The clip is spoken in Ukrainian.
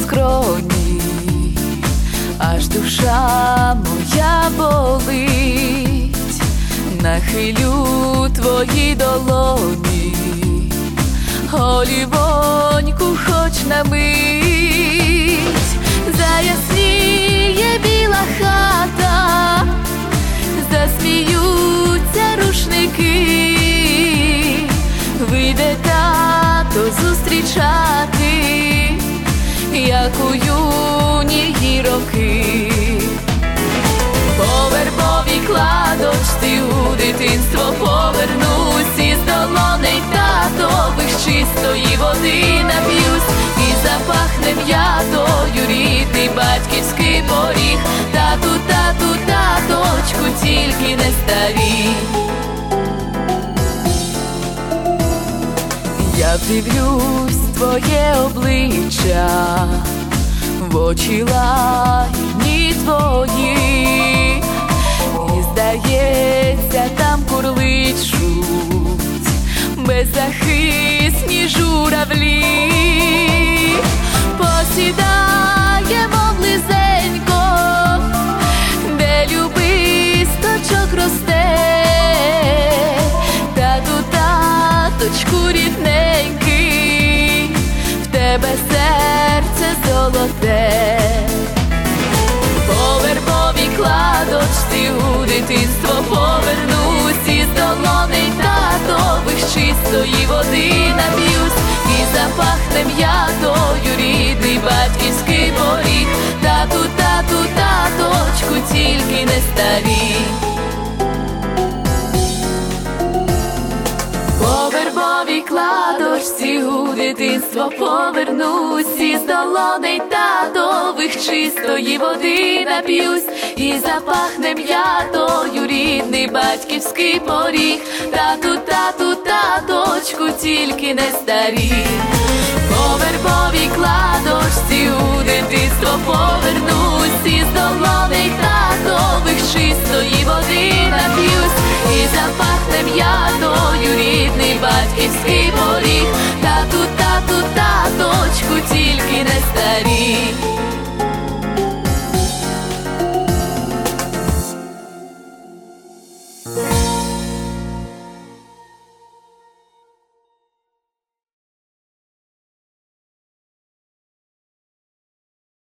скроні, аж душа моя болить. Нахилю твої долоні, голівоньку хоч на мить. Заясніє біла хата, засміються рушники, вийде тато зустрічати, як у юні роки. По вербовій кладочці у дитинство повернусь, із долоней татових чистої води нап'юсь, і запахне м'ятою рідний батьківський поріг. Тату, тату, таточку, тільки не старій. Я вдивлюсь в твоє обличчя, в очі лагідні твої, і здається, там курличуть беззахисні журавлі. Посідаємо близенько, де любисточок росте. Тату, таточку рідненький, в тебе серце золоте. По вербовій кладочці у дитинство повернусь, із долоней татових чистої води нап'юсь, і запахне м'ятою рідний батьківський поріг. Тату, тату, таточку, тільки не старій. По вербовій кладочці у дитинство повернусь, із долоней татових чистої води нап'юсь, і запахне м'ятою рідний батьківський поріг. Тату, тату, таточку, тільки не старій. По вербовій кладочці у дитинство повернусь, із долоней татових чистої води нап'юсь, і запахне м'ятою рідний батьківський поріг. Тату, тату, таточку, тільки не старій.